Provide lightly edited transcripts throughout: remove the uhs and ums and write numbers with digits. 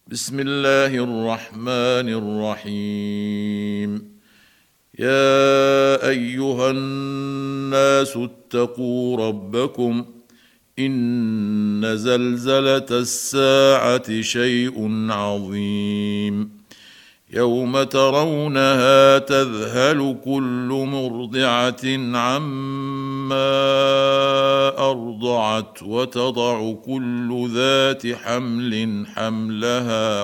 بسم الله الرحمن الرحيم. يا ايها الناس اتقوا ربكم ان زلزله الساعه شيء عظيم. يوم ترونها تذهل كل مرضعه عما ارضعت وتضع كل ذات حمل حملها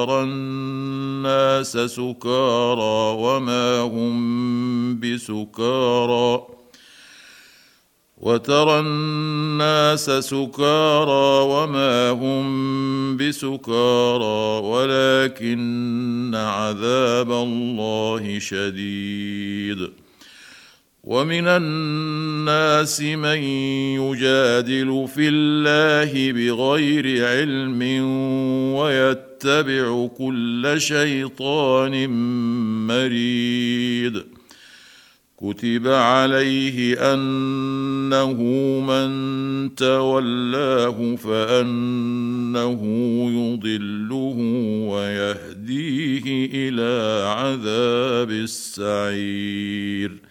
وترى الناس سكارى وما هم بسكارى ولكن عذاب الله شديد. ومن الناس من يجادل في الله بغير علم ويتبع كل شيطان مريد. كتب عليه انه من تولاه فانه يضله ويهديه الى عذاب السعير.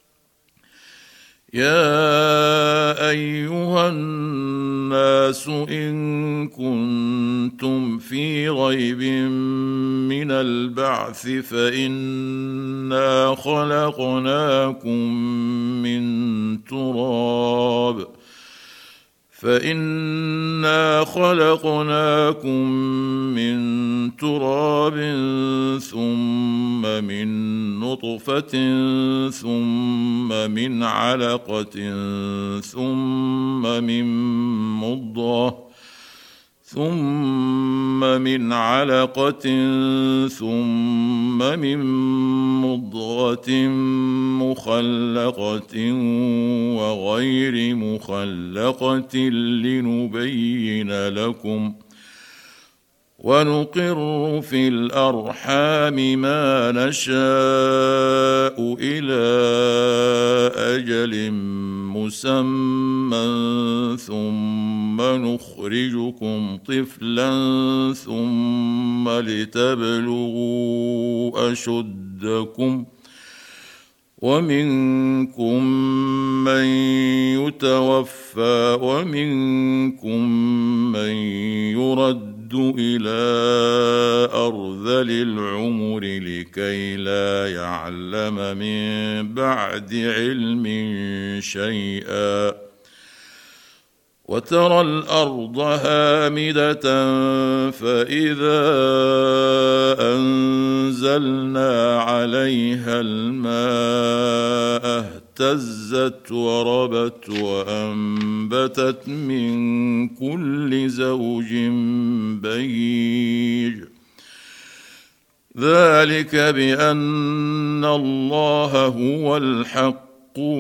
يا ايها الناس ان كنتم في ريب من البعث فإنا خلقناكم من تراب ثم من نطفة ثم من علقة ثم من مضغة مخلقة وغير مخلقة لنبين لكم. ونقر في الأرحام ما نشاء إلى أجل مسمى ثم نخرجكم طفلا ثم لتبلغوا أشدكم. ومنكم من يتوفى ومنكم من يرد إلى أرذل العمر لكي لا يعلم من بعد علم شيئا. وترى الأرض هامدة فإذا أنزلنا عليها الماء اهتزت وربت وأنبتت من كل زوج بهيج. ذلك بأن الله هو الحق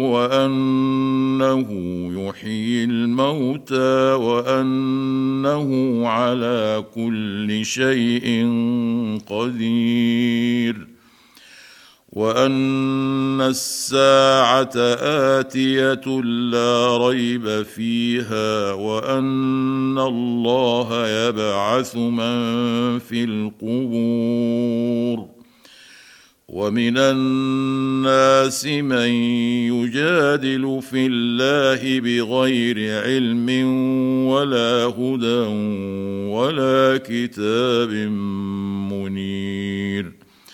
وأنه يحيي الموتى وأنه على كل شيء قدير. وأن الساعة آتية لا ريب فيها وأن الله يبعث من في القبور. ومن الناس من يجادل في الله بغير علم ولا هدى ولا كتاب منير.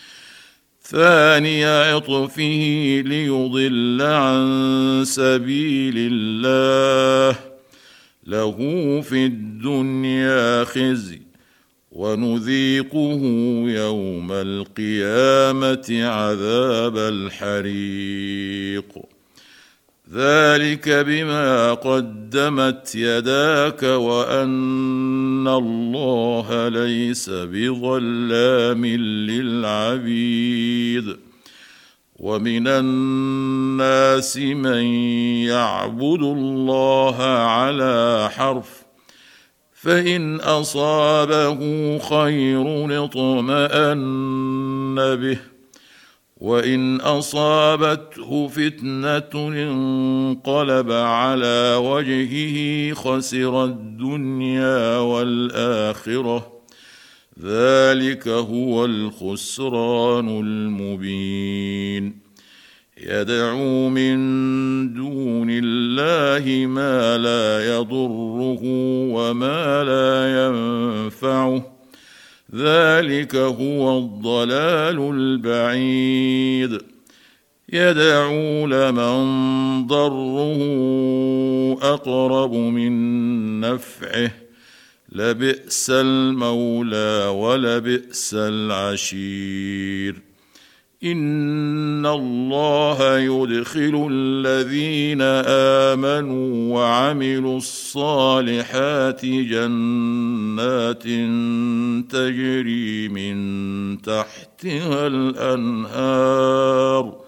ثاني عطفه ليضل عن سبيل الله له في الدنيا خزي ونذيقه يوم القيامة عذاب الحريق. ذلك بما قدمت يداك وأن الله ليس بظلام للعبيد. ومن الناس من يعبد الله على حرف فإن أصابه خير اطمأن به وإن أصابته فتنة انقلب على وجهه خسر الدنيا والآخرة ذلك هو الخسران المبين. يدعو من دون الله ما لا يضره وما لا ينفعه، ذلك هو الضلال البعيد. يدعو لمن ضره أقرب من نفعه، لبئس المولى ولبئس العشير. إن الله يدخل الذين آمنوا وعملوا الصالحات جنات تجري من تحتها الأنهار،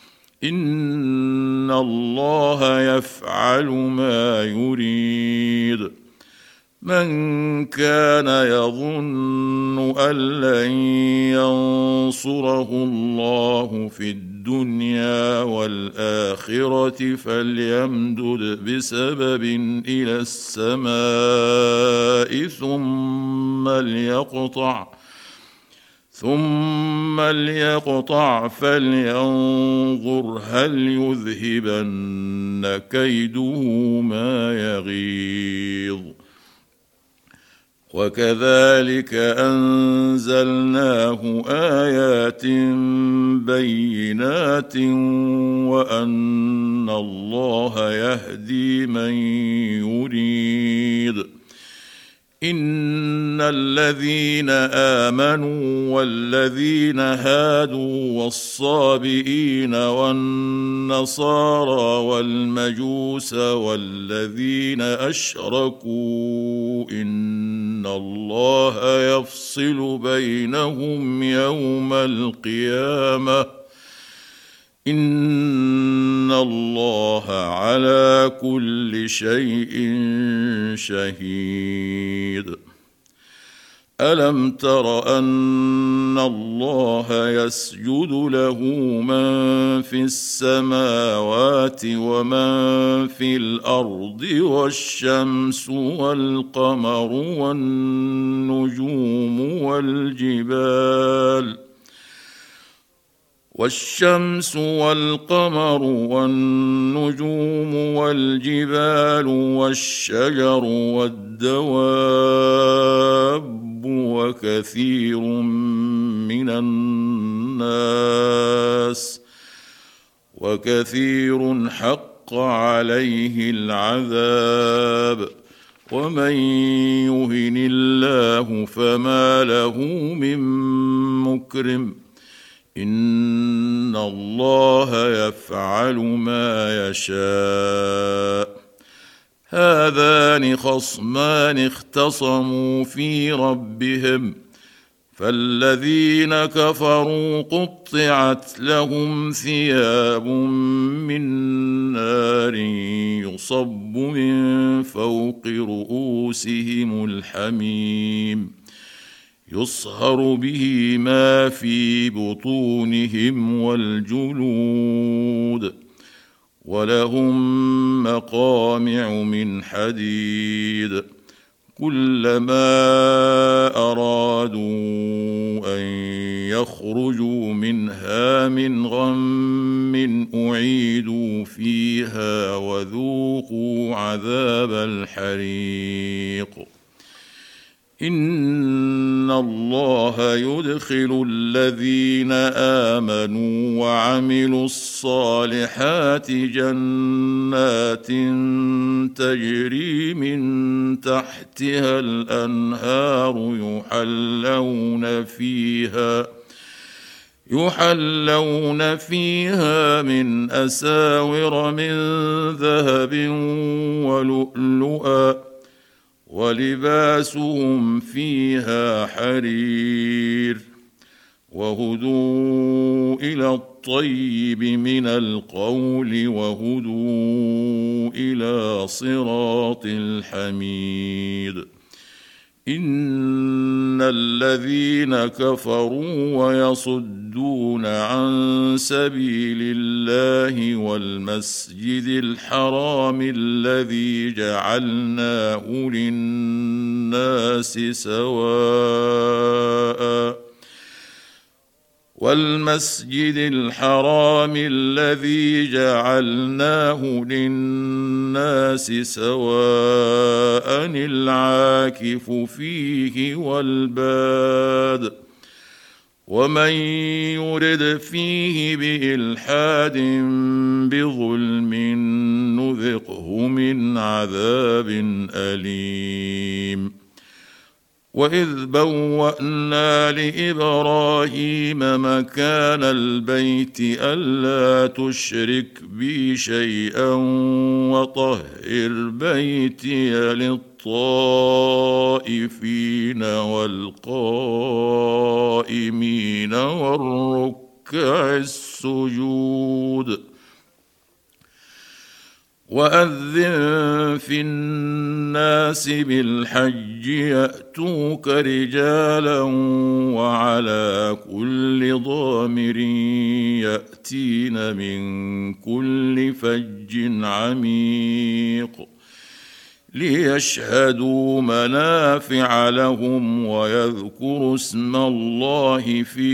إن الله يفعل ما يريد. من كان يظن أن لن ينصره الله في الدنيا والآخرة فليمدد بسبب إلى السماء ثم ليقطع فلينظر هل يذهبن كيده ما يغيظ. وكذلك أنزلناه آيات بينات وأن الله يهدي من يريد. إن الذين آمنوا والذين هادوا والصابئين والنصارى والمجوس والذين أشركوا إن الله يفصل بينهم يوم القيامة، إن الله على كل شيء شهيد. ألم تر أن الله يسجد له من في السماوات ومن في الأرض والشمس والقمر والنجوم والجبال والشجر والدواب وكثير حق عليه العذاب. ومن يهن الله فما له من مكرم، إن الله يفعل ما يشاء. هذان خصمان اختصموا في ربهم، فالذين كفروا قطعت لهم ثياب من نار يصب من فوق رؤوسهم الحميم، يصهر به ما في بطونهم والجلود، ولهم مقامع من حديد. كلما أرادوا أن يخرجوا منها من غم أعيدوا فيها وذوقوا عذاب الحريق. إن الله يدخل الذين آمنوا وعملوا الصالحات جنات تجري من تحتها الأنهار يحلون فيها من أساور من ذهب ولؤلؤا، ولباسهم فيها حرير. وهدوا إلى الطيب من القول وهدوا إلى صراط الحميد. إن الذين كفروا ويصدون عن سبيل الله والمسجد الحرام الذي جعلناه للناس سواء والمسجد الحرام الذي جعلناه للناس سواء العاكف فيه والباد ومن يرد فيه بإلحاد بظلم نذقه من عذاب أليم وإذ بوأنا لإبراهيم مكان البيت ألا تشرك بي شيئا وطهر بيتي للطائفين والقائمين والركع السجود وأذن في الناس بالحج يأتوك رجالا وعلى كل ضامر يأتين من كل فج عميق ليشهدوا منافع لهم ويذكروا اسم الله في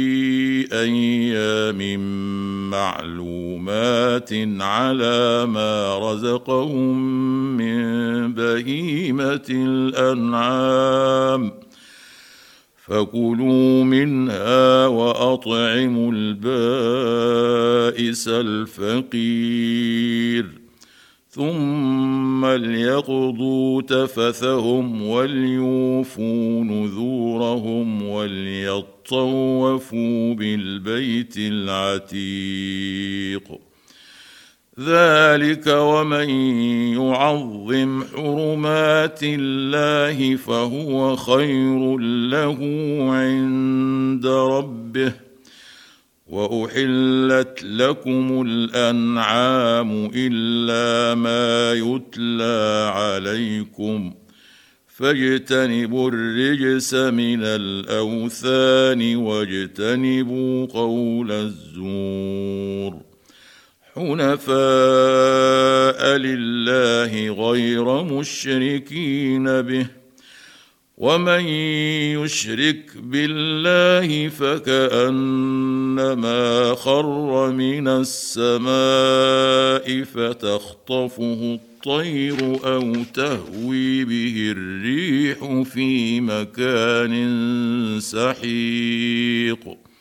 أيام معلومات على ما رزقهم من بهيمة الأنعام فكلوا منها وأطعموا البائس الفقير ثم ليقضوا تفثهم وليوفوا نذورهم وليطوفوا بالبيت العتيق ذلك ومن يعظم حرمات الله فهو خير له عند ربه وأحلت لكم الأنعام إلا ما يتلى عليكم فاجتنبوا الرجس من الأوثان واجتنبوا قول الزور حنفاء لله غير مشركين به ومن يشرك بالله فكأنما خر من السماء فتخطفه الطير أو تهوي به الريح في مكان سحيق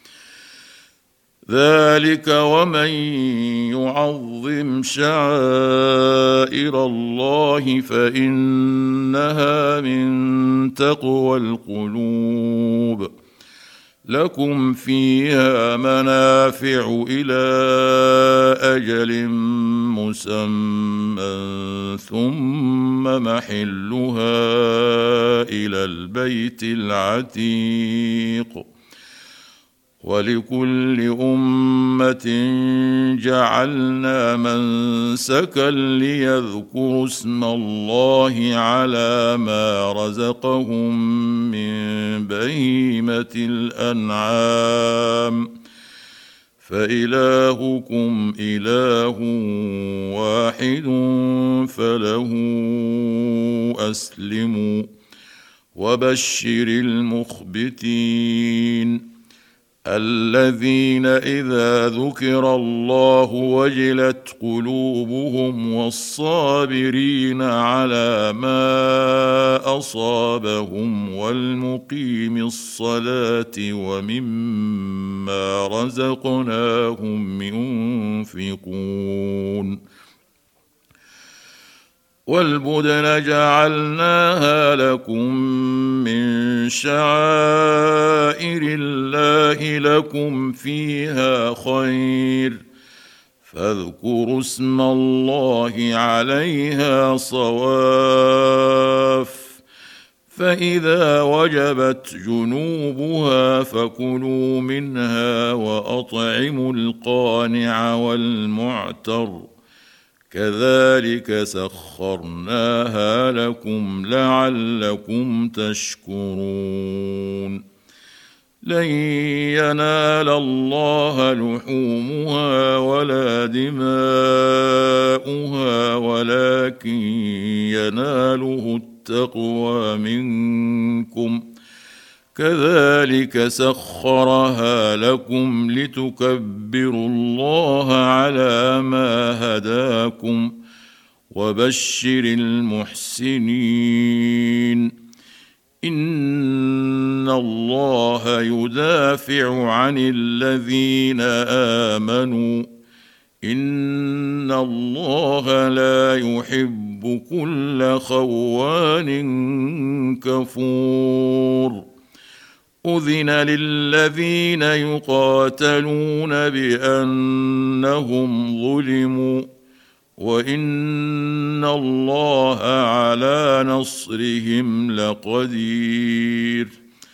ذلك ومن يعظم شعائر الله فإنها من تقوى القلوب لكم فيها منافع إلى أجل مسمى ثم محلها إلى البيت العتيق ولكل أمة جعلنا منسكا ليذكروا اسم الله على ما رزقهم من بهيمة الأنعام فإلهكم إله واحد فله أسلموا وبشر المخبتين الذين إذا ذكر الله وجلت قلوبهم والصابرين على ما أصابهم والمقيم الصلاة ومما رزقناهم ينفقون والبدن جعلناها لكم من شعائر الله لكم فيها خير فاذكروا اسم الله عليها صواف فإذا وجبت جنوبها فكلوا منها وأطعموا القانع والمعتر كذلك سخرناها لكم لعلكم تشكرون لن ينال الله لحومها ولا دماؤها ولكن يناله التقوى منكم كذلك سخرها لكم لتكبروا الله على ما هداكم وبشر المحسنين إن الله يدافع عن الذين آمنوا إن الله لا يحب كل خوان كفور أذن للذين يقاتلون بأنهم ظلموا وإن الله على نصرهم لقدير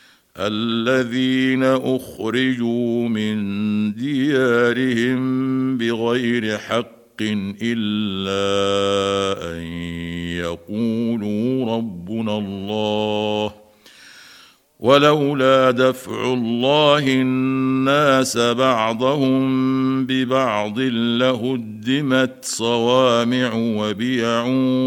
الذين أخرجوا من ديارهم بغير حق إلا أن يقولوا ربنا الله ولولا دفع الله الناس بعضهم ببعض لهدمت صوامع وبيع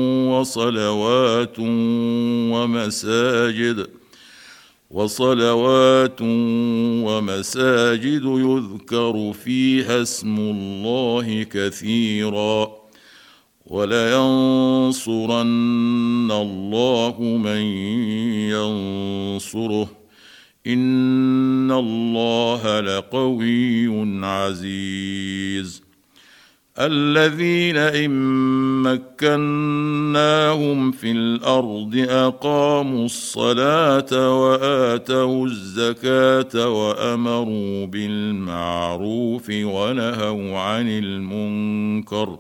وصلوات ومساجد يذكر فيها اسم الله كثيرا ولينصرن الله من ينصره إن الله لقوي عزيز الذين إن مكناهم في الأرض أقاموا الصلاة وآتوا الزكاة وأمروا بالمعروف ونهوا عن المنكر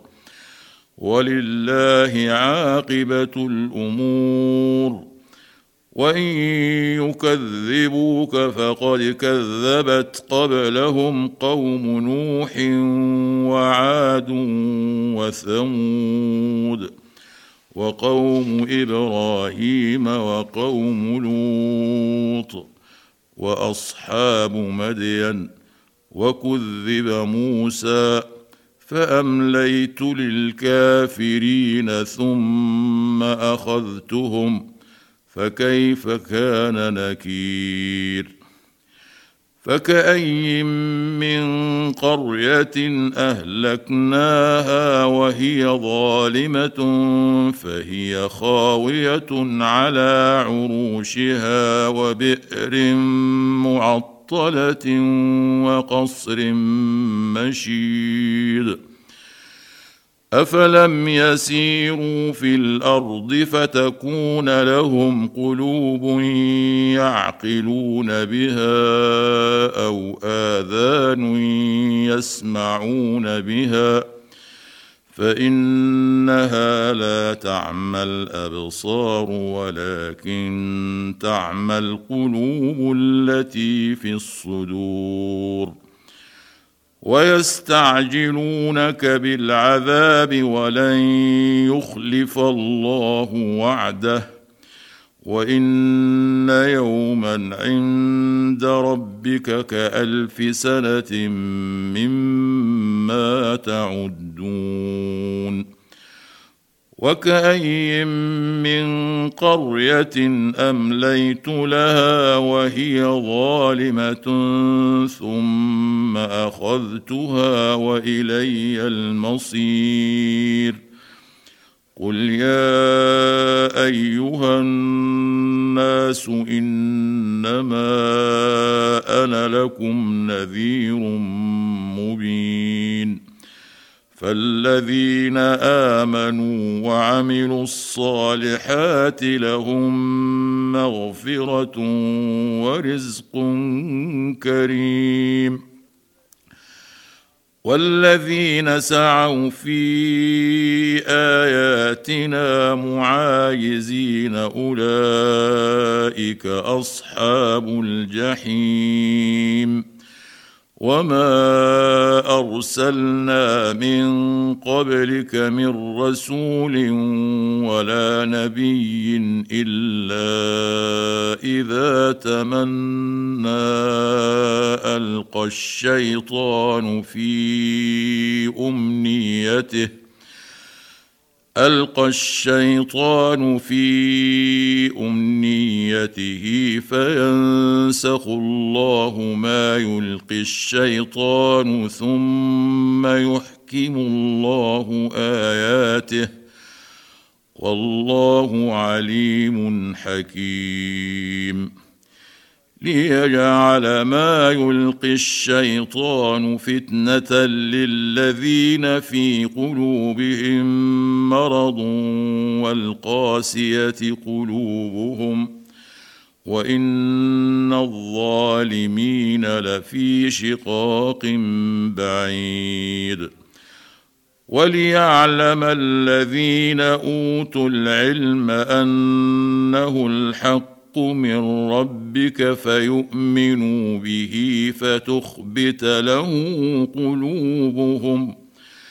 ولله عاقبة الأمور وإن يكذبوك فقد كذبت قبلهم قوم نوح وعاد وثمود وقوم إبراهيم وقوم لوط وأصحاب مدين وكذب موسى فأمليت للكافرين ثم أخذتهم فكيف كان نكير فكأي من قرية أهلكناها وهي ظالمة فهي خاوية على عروشها وبئر معطلة وقصر مشيد أفلم يسيروا في الأرض فتكون لهم قلوب يعقلون بها أو آذان يسمعون بها فإنها لا تعمى الأبصار ولكن تعمى القلوب التي في الصدور ويستعجلونك بالعذاب ولن يخلف الله وعده وإن يوما عند ربك كألف سنة مما تعدون وكأي من قرية أمليت لها وهي ظالمة ثم أخذتها وإلي المصير قل يا أيها الناس إنما أنا لكم نذير مبين فالذين آمنوا وعملوا الصالحات لهم مغفرة ورزق كريم والذين سعوا في آياتنا معاجزين أولئك أصحاب الجحيم وما أرسلنا من قبلك من رسول ولا نبي إلا إذا تمنى ألقى الشيطان في القى الشيطان في امنيته فينسخ الله ما يلقي الشيطان ثم يحكم الله اياته والله عليم حكيم ليجعل ما يلقي الشيطان فتنة للذين في قلوبهم مرض والقاسية قلوبهم وإن الظالمين لفي شقاق بعيد وليعلم الذين أوتوا العلم أنه الحق من ربك فيؤمنوا به فتخبت له قلوبهم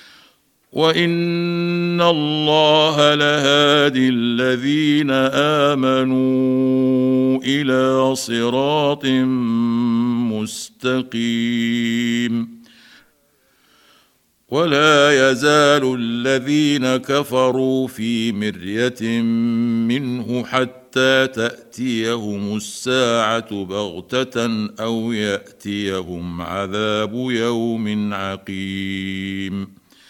وإن الله لهادي الذين آمنوا إلى صراط مستقيم ولا يزال الذين كفروا في مرية منه حتى تأتيهم الساعة بغتة أو يأتيهم عذاب يوم عقيم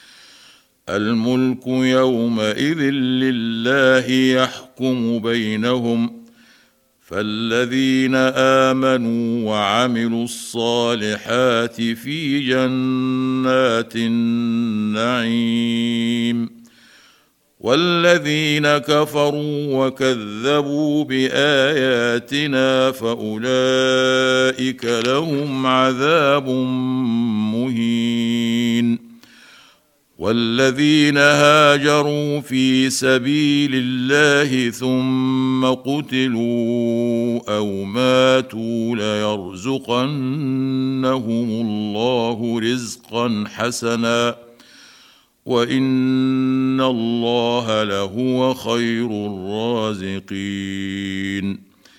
الملك يومئذ لله يحكم بينهم فالذين آمنوا وعملوا الصالحات في جنات النعيم والذين كفروا وكذبوا بآياتنا فأولئك لهم عذاب مهين والذين هاجروا في سبيل الله ثم قتلوا أو ماتوا ليرزقنهم الله رزقا حسنا وإن الله لهو خير الرازقين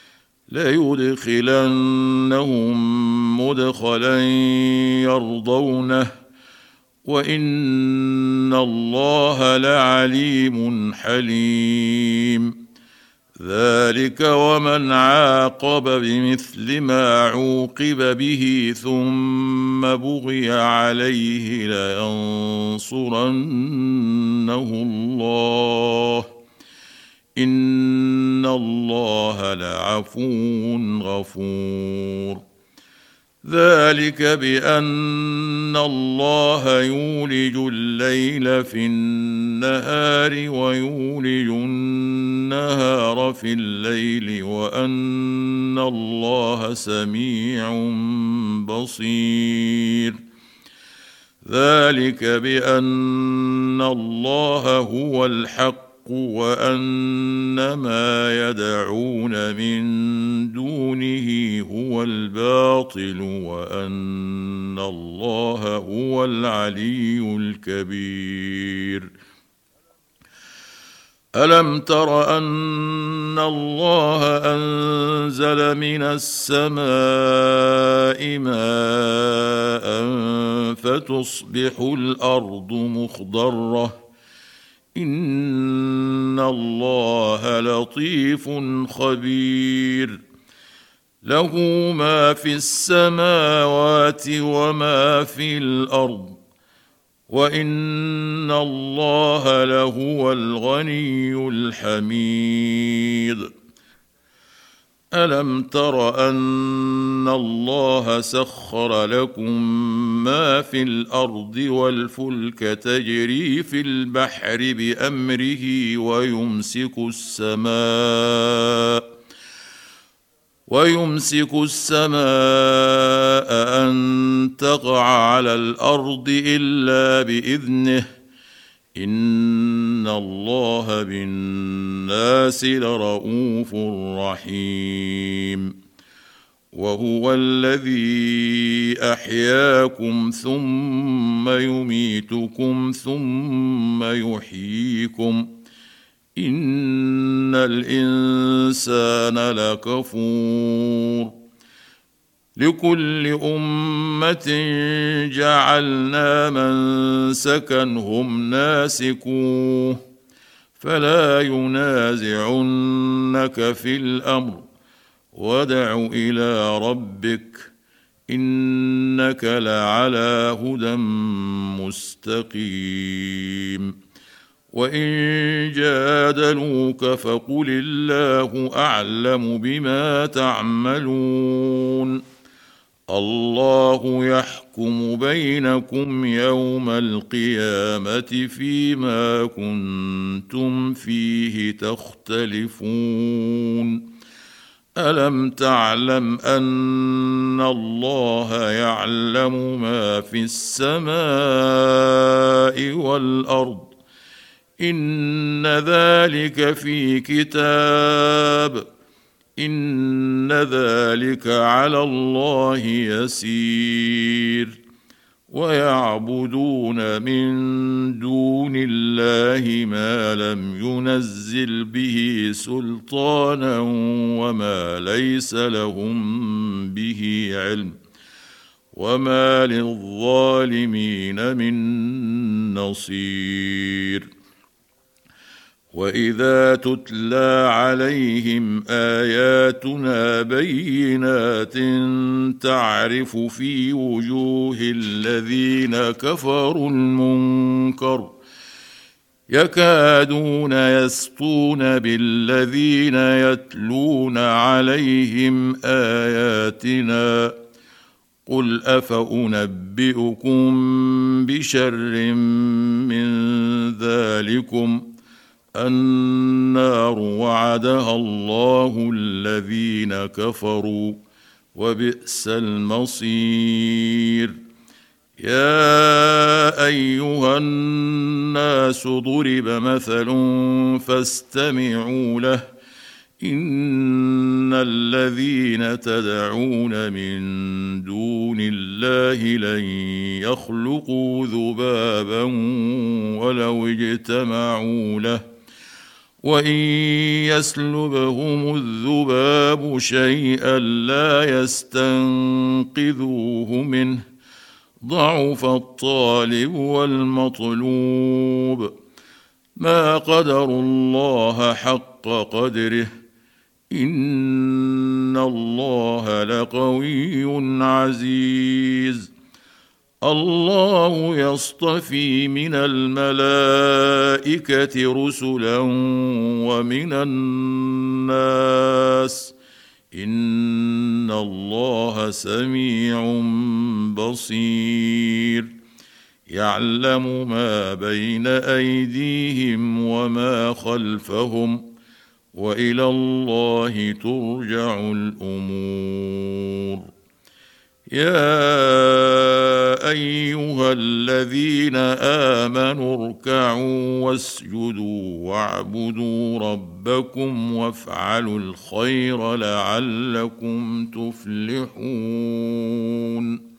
ليدخلنهم مدخلا يرضونه وإن الله لعليم حليم ذلك ومن عاقب بمثل ما عوقب به ثم بغي عليه لينصرنه الله إن الله لعفو غفور ذلك بأن الله يولج الليل في النهار ويولج النهار في الليل وأن الله سميع بصير ذلك بأن الله هو الحق وأن ما يدعون من دونه هو الباطل وأن الله هو العلي الكبير ألم تر أن الله أنزل من السماء ماء فتصبح الأرض مخضرة إن الله لطيف خبير له ما في السماوات وما في الأرض وإن الله لهو الغني الحميد ألم تر أن الله سخر لكم ما في الأرض والفلك تجري في البحر بأمره ويمسك السماء أن تقع على الأرض إلا بإذنه إن الله بالناس لرؤوف رحيم وهو الذي أحياكم ثم يميتكم ثم يحييكم إن الإنسان لكفور لكل أمة جعلنا منسكا هم ناسكوه فلا ينازعنك في الامر وادع الى ربك انك لعلى هدى مستقيم وان جادلوك فقل الله اعلم بما تعملون الله يحكم بينكم يوم القيامه فيما كنتم فيه تختلفون الم تعلم ان الله يعلم ما في السماء والارض ان ذلك في كتاب ان ذلك على الله يسير ويعبدون من دون الله ما لم ينزل به سلطانا وما ليس لهم به علم وما للظالمين من نصير واذا تتلى عليهم اياتنا بينات تعرف في وجوه الذين كفروا المنكر يكادون يسطون بالذين يتلون عليهم اياتنا قل افانبئكم بشر من ذلكم النار وعدها الله الذين كفروا وبئس المصير يا ايها الناس ضرب مثل فاستمعوا له ان الذين تدعون من دون الله لن يخلقوا ذبابا ولو اجتمعوا له وان يسلبهم الذباب شيئا لا يستنقذوه منه ضعف الطالب والمطلوب ما قدروا الله حق قدره ان الله لقوي عزيز الله يصطفي من الملائكه رسلا ومن الناس ان الله سميع بصير يعلم ما بين ايديهم وما خلفهم والى الله ترجع الامور يا ايها الذين امنوا اركعوا واسجدوا واعبدوا ربكم وافعلوا الخير لعلكم تفلحون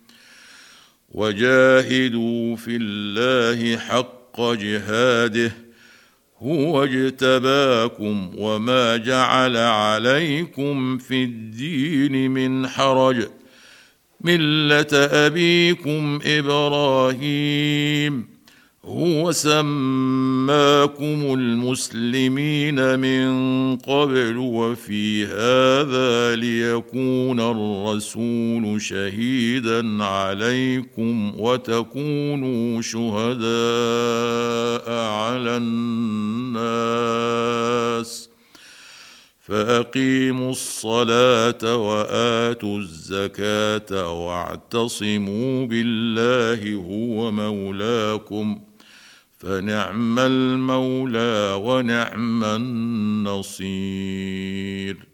وجاهدوا في الله حق جهاده هو اجتباكم وما جعل عليكم في الدين من حرج مله ابيكم ابراهيم هو سماكم المسلمين من قبل وفي هذا ليكون الرسول شهيدا عليكم وتكونوا شهداء على الناس فاقيموا الصلاه واتوا الزكاه واعتصموا بالله هو مولاكم فنعم المولى ونعم النصير